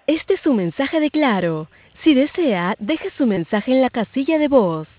Este es su mensaje de Claro. Si desea, deje su mensaje en la casilla de voz.